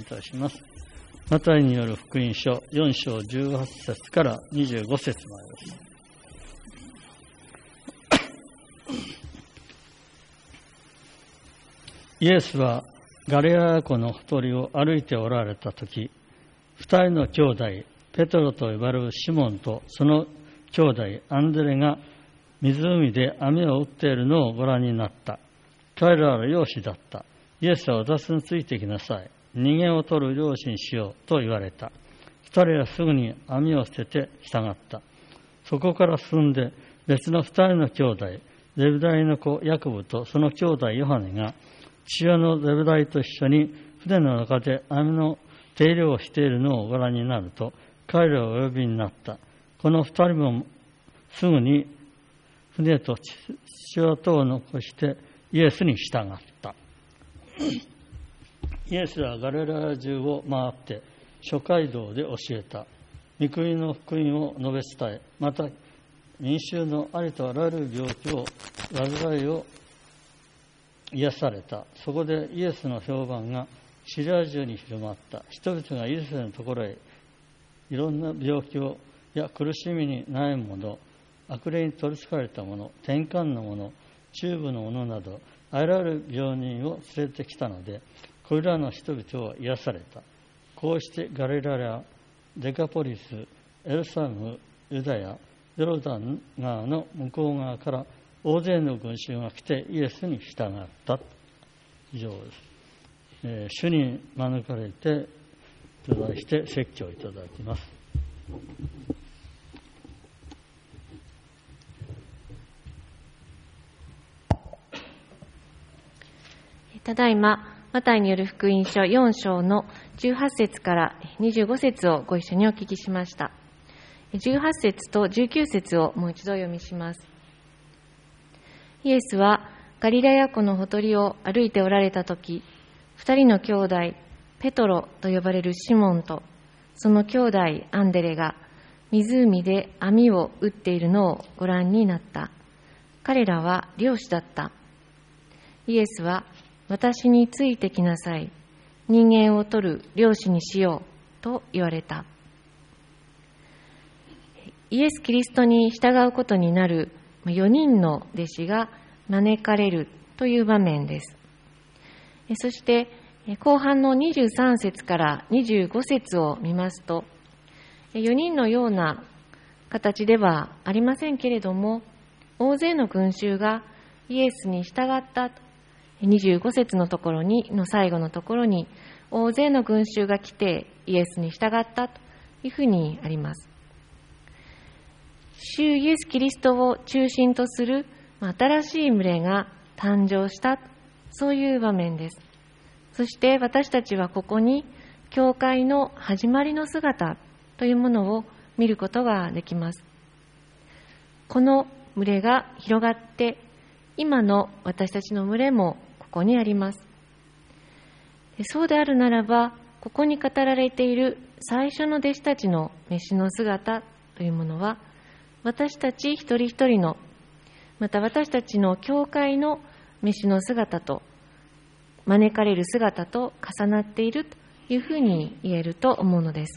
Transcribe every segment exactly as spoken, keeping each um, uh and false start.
いたします。マタイによる福音書よん章じゅうはち節からにじゅうご節までです。イエスはガリラヤ湖のほとりを歩いておられたとき、二人の兄弟、ペトロと呼ばれるシモンとその兄弟アンデレが湖で網を打っているのをご覧になった。彼らは漁師だった。イエスは私についてきなさい。人間を取る漁師にしようと言われた。二人はすぐに網を捨てて従った。そこから進んで別の二人の兄弟、ゼブダイの子ヤコブとその兄弟ヨハネが父親のゼブダイと一緒に船の中で網の手入れをしているのをご覧になると、彼らをお呼びになった。この二人もすぐに船と父親とを残してイエスに従った。イエスはガリラヤ中を回って諸街道で教えた。御国の福音を述べ伝え、また民衆のありとあらゆる病気を患いを癒された。そこでイエスの評判がシリア中に広まった。人々がイエスのところへいろんな病気をや苦しみに悩む者、悪霊に取りつかれた者、転換の者、中部の者などあらゆる病人を連れてきたので、これらの人々は癒された。こうしてガリラヤ、デカポリス、エルサレム、ユダヤ、ヨルダン川の向こう側から大勢の群衆が来てイエスに従った。以上です。えー、主に招かれていただいて説教いただきます。 ただいまマタイによる福音書よん章のじゅうはち節からにじゅうご節をご一緒にお聞きしました。じゅうはち節とじゅうきゅう節をもう一度お読みします。イエスはガリラヤ湖のほとりを歩いておられたとき、二人の兄弟、ペトロと呼ばれるシモンと、その兄弟アンデレが湖で網を打っているのをご覧になった。彼らは漁師だった。イエスは、私についてきなさい。人間を取る漁師にしようと言われた。イエス・キリストに従うことになるよにんの弟子が招かれるという場面です。そして後半のにじゅうさん節からにじゅうご節を見ますと、よにんのような形ではありませんけれども、大勢の群衆がイエスに従ったと、にじゅうご節のところにの最後のところに、大勢の群衆が来てイエスに従ったというふうにあります。主イエス・キリストを中心とする新しい群れが誕生した、そういう場面です。そして私たちはここに教会の始まりの姿というものを見ることができます。この群れが広がって、今の私たちの群れもここにあります。そうであるならば、ここに語られている最初の弟子たちの召しの姿というものは、私たち一人一人の、また私たちの教会の召しの姿と、招かれる姿と重なっているというふうに言えると思うのです。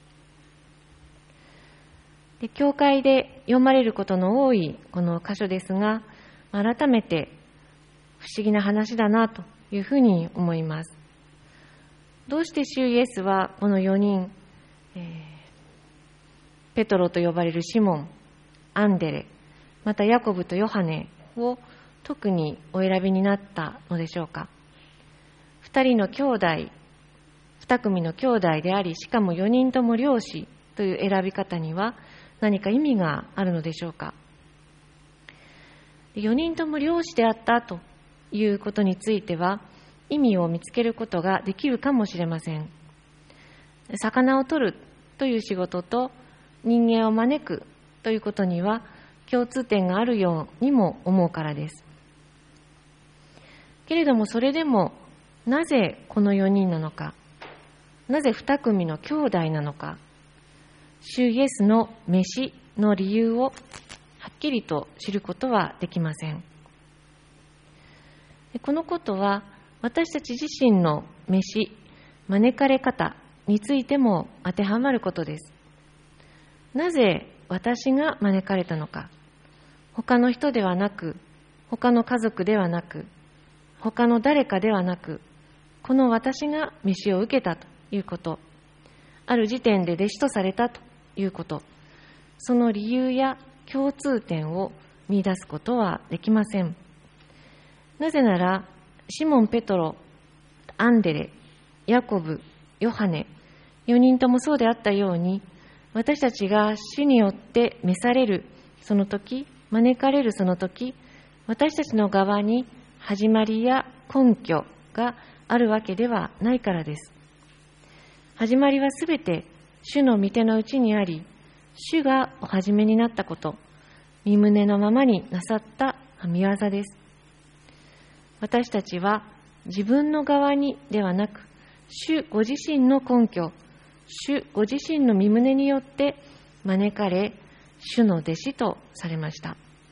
で、教会で読まれることの多いこの箇所ですが、改めて不思議な話だなというふうに思います。どうして主イエスはこのよにん、えー、ペトロと呼ばれるシモン、アンデレ、またヤコブとヨハネを特にお選びになったのでしょうか。二人の兄弟、二組の兄弟であり、しかも四人とも漁師という選び方には何か意味があるのでしょうか。四人とも漁師であったということについては意味を見つけることができるかもしれません。魚を取るという仕事と人間を招くということには共通点があるようにも思うからです。けれどもそれでもなぜこのよにんなのか、なぜ二組の兄弟なのか、主イエスの召しの理由をはっきりと知ることはできません。このことは私たち自身の召し、 招かれ方についても当てはまることです。なぜ私が招かれたのか、他の人ではなく、他の家族ではなく、他の誰かではなく、この私が召しを受けたということ、ある時点で弟子とされたということ、その理由や共通点を見出すことはできません。なぜなら、シモン・ペトロ、アンデレ、ヤコブ、ヨハネ、よにんともそうであったように、私たちが主によって召されるその時、招かれるその時、私たちの側に始まりや根拠があるわけではないからです。始まりはすべて主の御手のうちにあり、主がお始めになったこと、御胸のままになさった御業です。私たちは自分の側にではなく、主ご自身の根拠、主ご自身の御胸によって招かれ、主の弟子とされました。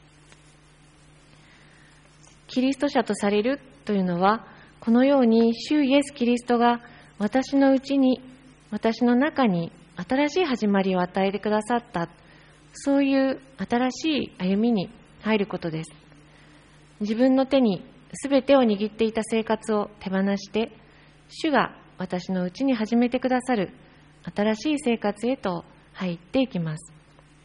キリスト者とされるというのは、このように主イエス・キリストが私のうちに、私の中に新しい始まりを与えてくださった、そういう新しい歩みに入ることです。自分の手にすべてを握っていた生活を手放して、主が私のうちに始めてくださる新しい生活へと入っていきます。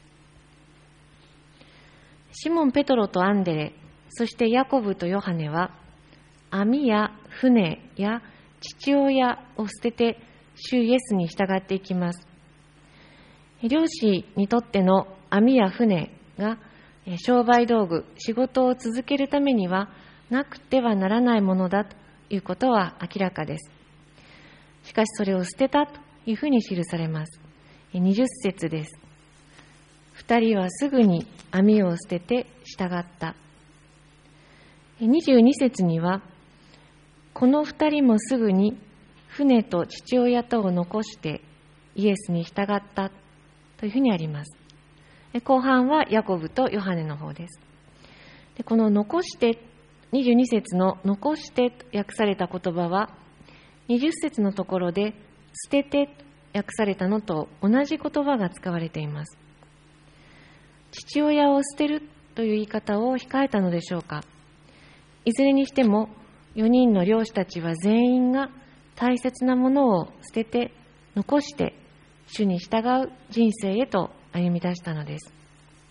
シモン・ペトロとアンデレ、そしてヤコブとヨハネは、網や船や父親を捨てて主イエスに従っていきます。漁師にとっての網や船が商売道具、仕事を続けるためにはなくてはならないものだということは明らかです。しかしそれを捨てたというふうに記されます。にじゅっ節です。二人はすぐに網を捨てて従った。にじゅうに節には、この二人もすぐに船と父親とを残してイエスに従ったというふうにあります。後半はヤコブとヨハネの方です。でこの残して、にじゅうに節の残してと訳された言葉は、にじゅっ節のところで捨ててと訳されたのと同じ言葉が使われています。父親を捨てるという言い方を控えたのでしょうか。いずれにしてもよにんの漁師たちは全員が大切なものを捨てて残して主に従う人生へと歩み出したのです。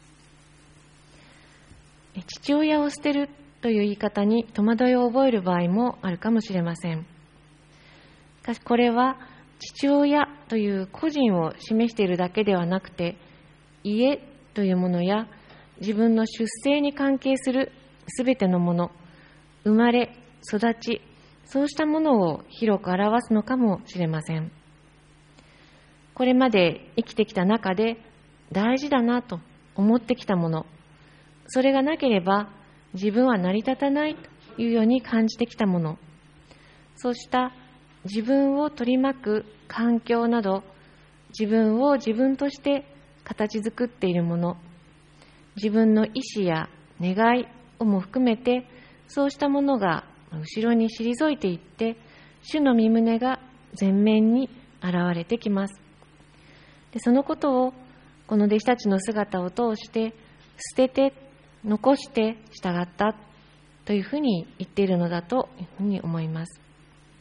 父親を捨てるという言い方に戸惑いを覚える場合もあるかもしれません。しかしこれは父親という個人を示しているだけではなくて、家というものや自分の出生に関係するすべてのもの、生まれ、育ち、そうしたものを広く表すのかもしれません。これまで生きてきた中で大事だなと思ってきたもの、それがなければ自分は成り立たないというように感じてきたもの、そうした自分を取り巻く環境など、自分を自分として形作っているもの、自分の意志や願いをも含めて、そうしたものが後ろに退いていって、主の御胸が前面に現れてきます。でそのことをこの弟子たちの姿を通して、捨てて残して従ったというふうに言っているのだというふうに思います。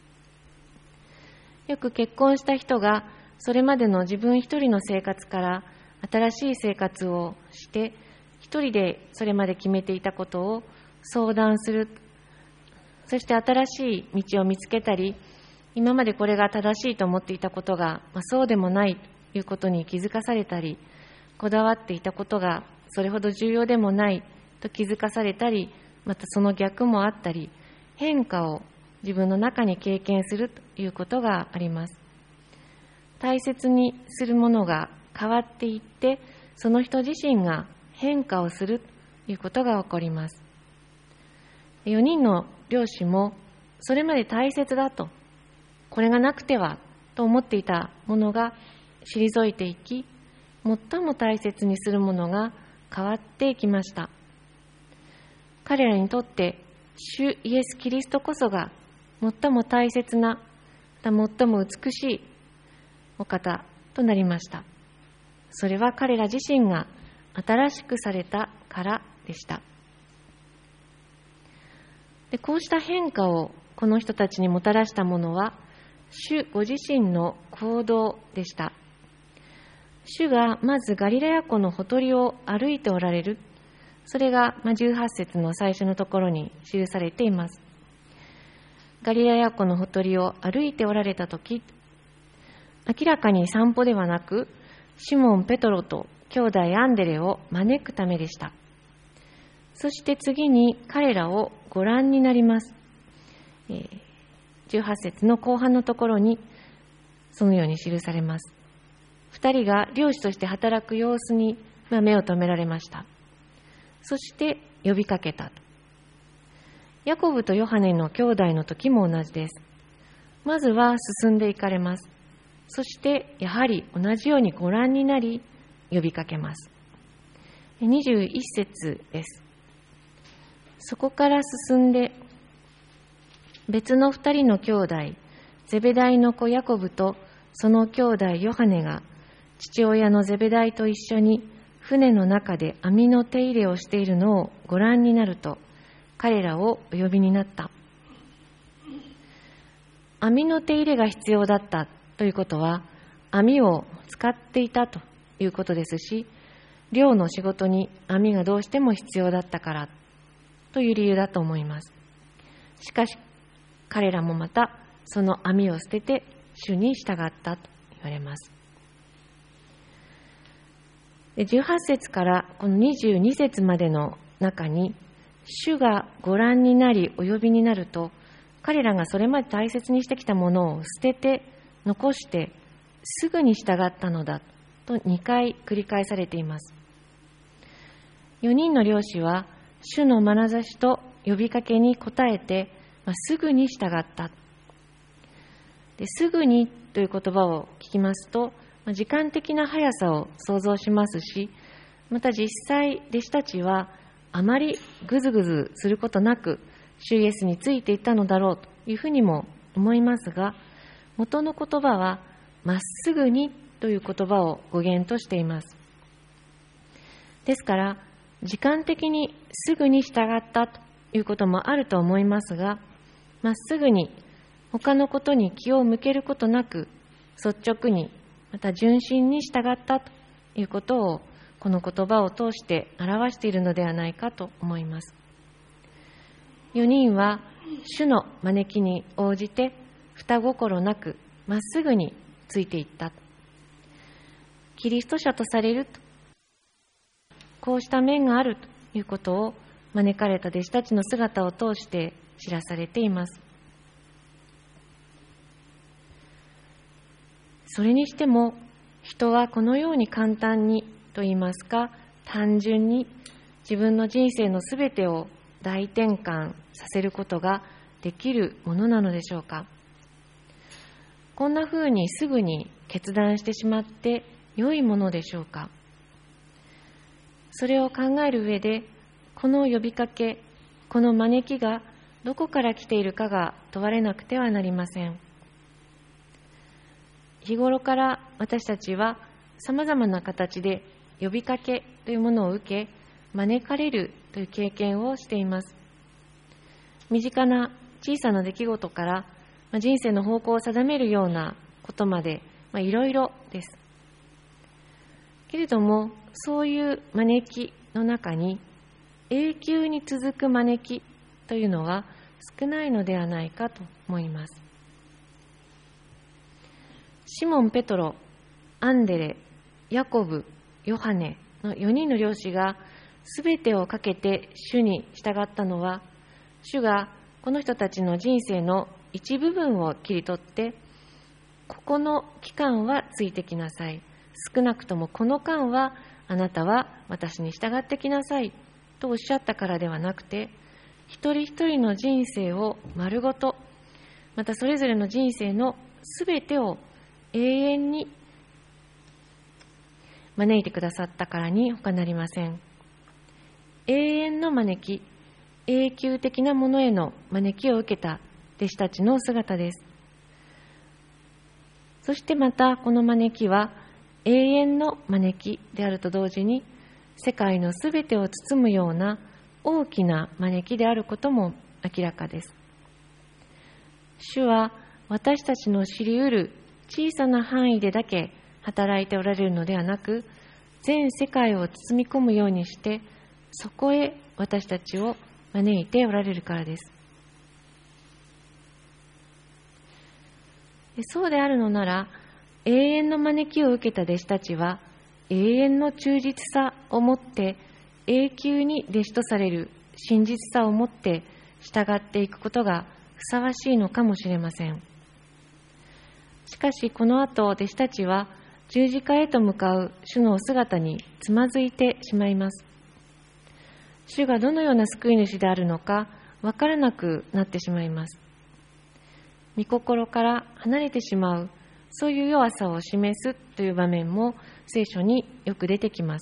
よく結婚した人がそれまでの自分一人の生活から新しい生活をして、一人でそれまで決めていたことを相談する。そして新しい道を見つけたり、今までこれが正しいと思っていたことが、まあ、そうでもないということに気づかされたり、こだわっていたことがそれほど重要でもないと気づかされたり、またその逆もあったり、変化を自分の中に経験するということがあります。大切にするものが変わっていって、その人自身が変化をするということが起こります。よにんの漁師もそれまで大切だと、これがなくてはと思っていたものが退いていき、最も大切にするものが変わっていきました。彼らにとって主イエス・キリストこそが最も大切な最も美しいお方となりました。それは彼ら自身が新しくされたからでした。で、こうした変化をこの人たちにもたらしたものは、主ご自身の行動でした。主がまずガリラヤ湖のほとりを歩いておられる。それがじゅうはち節の最初のところに記されています。ガリラヤ湖のほとりを歩いておられたとき、明らかに散歩ではなく、シモン・ペトロと兄弟アンデレを招くためでした。そして次に彼らをご覧になります。えー、じゅうはち節の後半のところにそのように記されます。二人が漁師として働く様子に目を留められました。そして呼びかけた。ヤコブとヨハネの兄弟の時も同じです。まずは進んでいかれます。そしてやはり同じようにご覧になり呼びかけます。にじゅういち節です。そこから進んで別の二人の兄弟ゼベダイの子ヤコブとその兄弟ヨハネが父親のゼベダイと一緒に船の中で網の手入れをしているのをご覧になると、彼らをお呼びになった。網の手入れが必要だったということは、網を使っていたということですし、漁の仕事に網がどうしても必要だったからという理由だと思います。しかし彼らもまたその網を捨てて主に従ったと言われます。じゅうはち節からこのにじゅうに節までの中に、主がご覧になりお呼びになると、彼らがそれまで大切にしてきたものを捨てて残してすぐに従ったのだとにかい繰り返されています。よにんの漁師は主の眼差しと呼びかけに応えて、まあ、すぐに従った。ですぐにという言葉を聞きますと、まあ、時間的な速さを想像しますし、また実際弟子たちはあまりぐずぐずすることなく主イエスについていったのだろうというふうにも思いますが、元の言葉はまっすぐにという言葉を語源としています。ですから時間的にすぐに従ったということもあると思いますが、まっすぐに他のことに気を向けることなく率直にまた純真に従ったということをこの言葉を通して表しているのではないかと思います。よにんは主の招きに応じて二心なくまっすぐについていった。キリスト者とされると、こうした面があるということを招かれた弟子たちの姿を通して知らされています。それにしても人はこのように簡単にといいますか、単純に自分の人生のすべてを大転換させることができるものなのでしょうか。こんなふうにすぐに決断してしまって良いものでしょうか。それを考える上で、この呼びかけ、この招きがどこから来ているかが問われなくてはなりません。日頃から私たちはさまざまな形で呼びかけというものを受け、招かれるという経験をしています。身近な小さな出来事から人生の方向を定めるようなことまで、まあ、いろいろです。けれども、そういう招きの中に永久に続く招きというのは少ないのではないかと思います。シモン・ペトロ、アンデレ、ヤコブ、ヨハネのよにんの漁師がすべてをかけて主に従ったのは、主がこの人たちの人生の一部分を切り取って、ここの期間はついてきなさい、少なくともこの間はあなたは私に従ってきなさいとおっしゃったからではなくて、一人一人の人生を丸ごと、またそれぞれの人生のすべてを永遠に招いてくださったからに他なりません。永遠の招き、永久的なものへの招きを受けた弟子たちの姿です。 そしてまたこの招きは永遠の招きであると同時に、世界のすべてを包むような大きな招きであることも明らかです。主は私たちの知り得る小さな範囲でだけ働いておられるのではなく、全世界を包み込むようにして、そこへ私たちを招いておられるからです。そうであるのなら、永遠の招きを受けた弟子たちは、永遠の忠実さをもって、永久に弟子とされる真実さをもって従っていくことがふさわしいのかもしれません。しかし、この後、弟子たちは十字架へと向かう主のお姿につまずいてしまいます。主がどのような救い主であるのかわからなくなってしまいます。御心から離れてしまう、そういう弱さを示すという場面も聖書によく出てきます。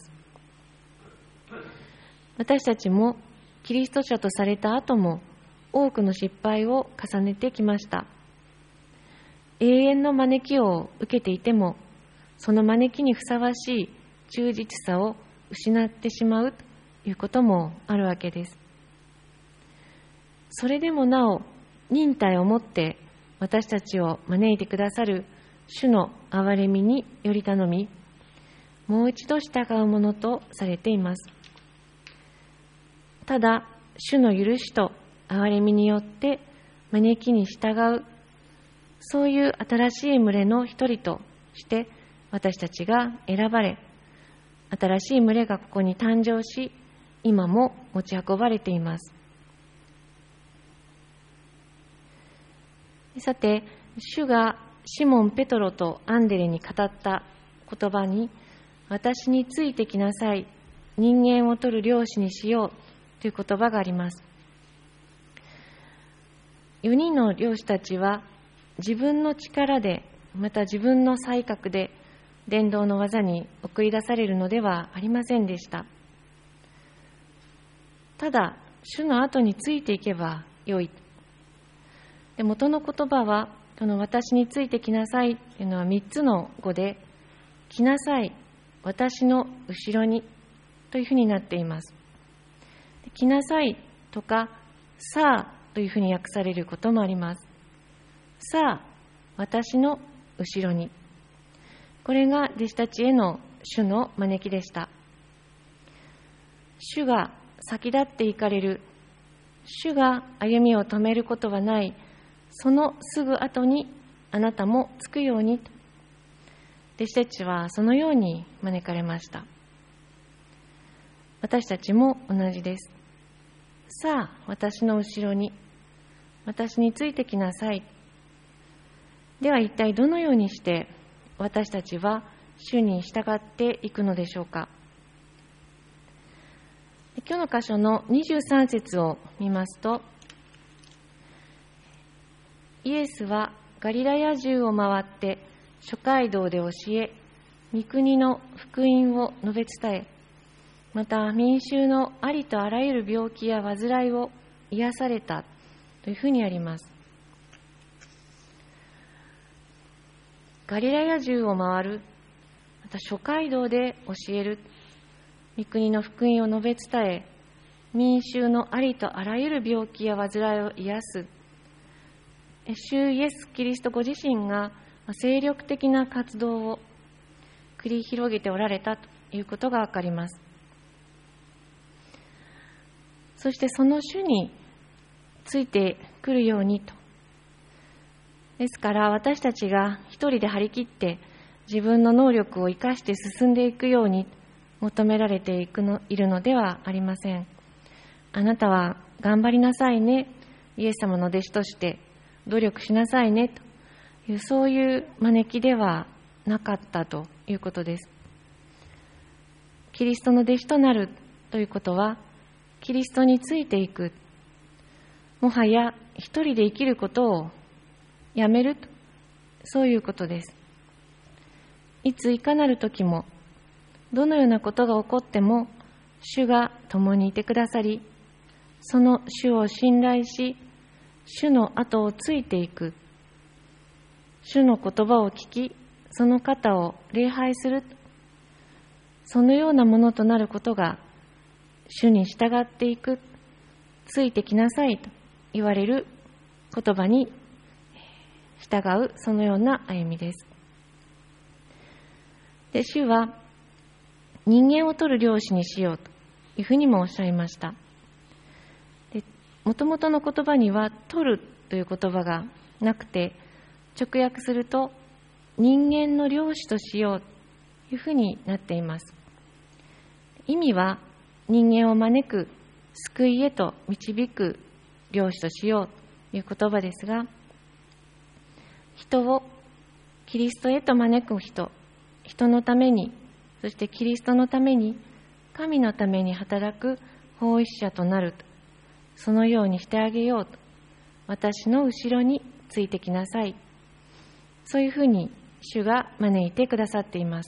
私たちもキリスト者とされた後も多くの失敗を重ねてきました。永遠の招きを受けていても、その招きにふさわしい忠実さを失ってしまうということもあるわけです。それでもなお忍耐をもって私たちを招いてくださる主の憐れみにより頼み、もう一度従うものとされています。ただ、主の許しと憐れみによって招きに従う、そういう新しい群れの一人として私たちが選ばれ、新しい群れがここに誕生し、今も持ち運ばれています。さて、主がシモン・ペトロとアンデレに語った言葉に、私についてきなさい、人間を取る漁師にしようという言葉があります。よにんの漁師たちは自分の力で、また自分の才覚で伝道の技に送り出されるのではありませんでした。ただ、主の後についていけばよい。で、元の言葉は、この私についてきなさいというのはみっつの語で、来なさい、私の後ろにというふうになっています。来なさいとか、さあというふうに訳されることもあります。さあ、私の後ろに。これが弟子たちへの主の招きでした。主が先立って行かれる、主が歩みを止めることはない、そのすぐ後にあなたもつくようにと、弟子たちはそのように招かれました。私たちも同じです。さあ、私の後ろに、私についてきなさい。では一体どのようにして私たちは主に従っていくのでしょうか。今日の箇所のにじゅうさん節を見ますと、イエスはガリラヤ中を回って諸街道で教え、御国の福音を述べ伝え、また民衆のありとあらゆる病気や患いを癒されたというふうにあります。ガリラヤ中を回る、また諸街道で教える、御国の福音を述べ伝え、民衆のありとあらゆる病気や患いを癒す。主イエス・キリストご自身が精力的な活動を繰り広げておられたということがわかります。そしてその主についてくるようにと。ですから私たちが一人で張り切って自分の能力を生かして進んでいくように求められていくのいるのではありません。あなたは頑張りなさいね、イエス様の弟子として努力しなさいねという、そういう招きではなかったということです。キリストの弟子となるということは、キリストについていく、もはや一人で生きることをやめると、そういうことです。いついかなる時も、どのようなことが起こっても、主が共にいてくださり、その主を信頼し、主の後をついていく。 主の言葉を聞き、その方を礼拝する、そのようなものとなることが、主に従っていく、ついてきなさいと言われる言葉に従う、そのような歩みです。で、主は人間を取る漁師にしようというふうにもおっしゃいました。もともとの言葉には取るという言葉がなくて、直訳すると人間の漁師としようというふうになっています。意味は人間を招く、救いへと導く漁師としようという言葉ですが、人をキリストへと招く人、人のために、そしてキリストのために、神のために働く奉仕者となると、そのようにしてあげようと、私の後ろについてきなさい。そういうふうに主が招いてくださっています。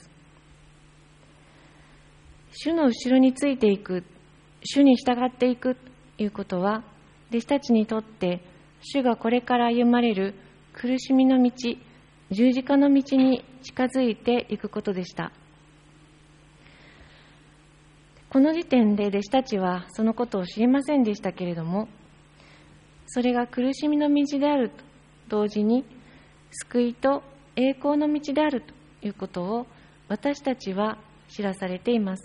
主の後ろについていく、主に従っていくということは、弟子たちにとって主がこれから歩まれる苦しみの道、十字架の道に近づいていくことでした。この時点で弟子たちはそのことを知りませんでしたけれども、それが苦しみの道であると同時に救いと栄光の道であるということを私たちは知らされています。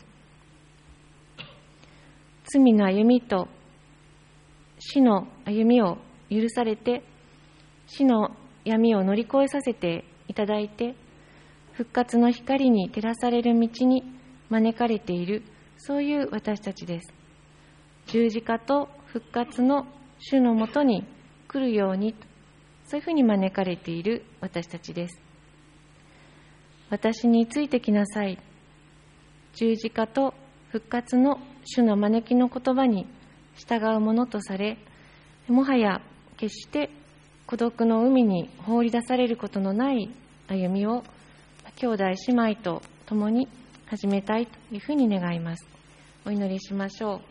罪の歩みと死の歩みを許されて、死の闇を乗り越えさせていただいて、復活の光に照らされる道に招かれている、そういう私たちです。十字架と復活の主のもとに来るように、そういうふうに招かれている私たちです。私についてきなさい。十字架と復活の主の招きの言葉に従うものとされ、もはや決して孤独の海に放り出されることのない歩みを兄弟姉妹と共に始めたいというふうに願います。お祈りしましょう。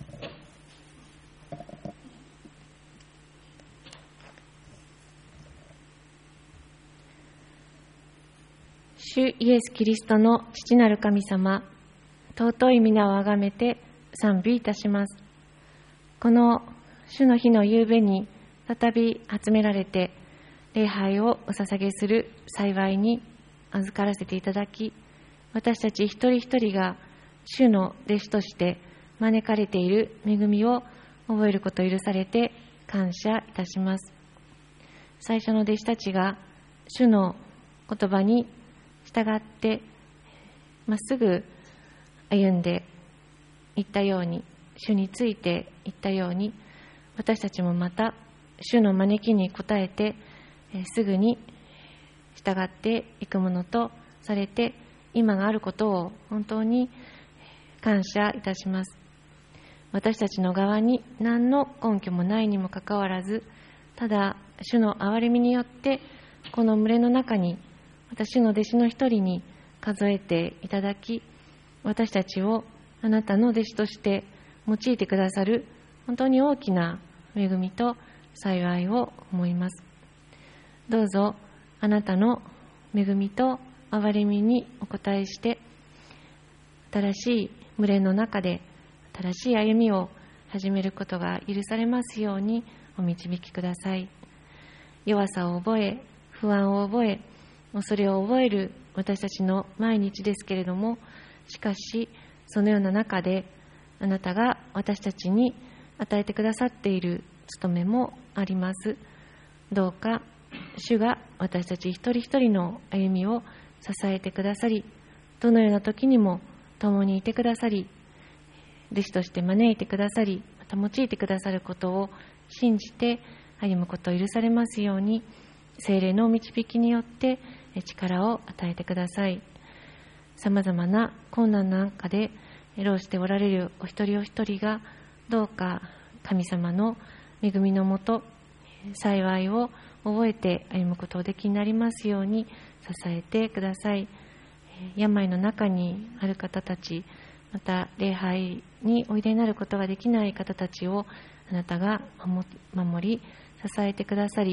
主イエス・キリストの父なる神様、尊い皆をあがめて賛美いたします。この主の日の夕べに再び集められて礼拝をお捧げする幸いに預からせていただき、私たち一人一人が主の弟子として招かれている恵みを覚えることを許されて感謝いたします。最初の弟子たちが主の言葉に従ってまっすぐ歩んでいったように、主についていったように、私たちもまた主の招きに応えてすぐに従っていくものとされて、今があることを本当に感謝いたします。私たちの側に何の根拠もないにもかかわらず、ただ主の憐れみによってこの群れの中に私の弟子の一人に数えていただき、私たちをあなたの弟子として用いてくださる本当に大きな恵みと幸いを思います。どうぞあなたの恵みと憐れみにお応えして、新しい群れの中で新しい歩みを始めることが許されますようにお導きください。弱さを覚え、不安を覚え、恐れを覚える私たちの毎日ですけれども、しかしそのような中であなたが私たちに与えてくださっている務めもあります。どうか主が私たち一人一人の歩みを支えてくださり、どのような時にも共にいてくださり、弟子として招いてくださり、また用いてくださることを信じて歩むことを許されますように、聖霊の導きによって力を与えてください。さまざまな困難の中で労しておられるお一人お一人が、どうか神様の恵みのもと幸いを覚えて歩むことをできになりますように支えてください。病の中にある方たち、また礼拝においでになることができない方たちをあなたが守り支えてくださり、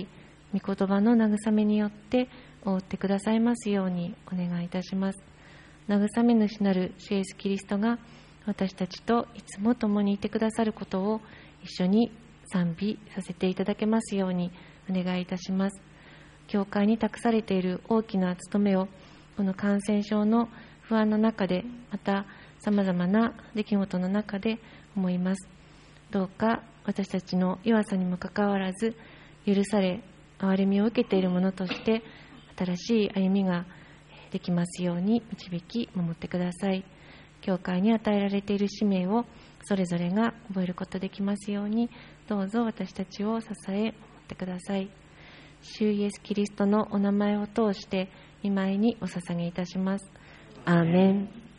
御言葉の慰めによって覆ってくださいますようにお願いいたします。慰め主なる主イエスキリストが私たちといつも共にいてくださることを一緒に賛美させていただけますようにお願いいたします。教会に託されている大きな務めをこの感染症の不安の中で、またさまざまな出来事の中で思います。どうか私たちの弱さにもかかわらず、許され憐れみを受けているものとして新しい歩みができますように導き守ってください。教会に与えられている使命をそれぞれが覚えることできますように、どうぞ私たちを支え守ってください。主イエスキリストのお名前を通して御前にお捧げいたします。アーメン。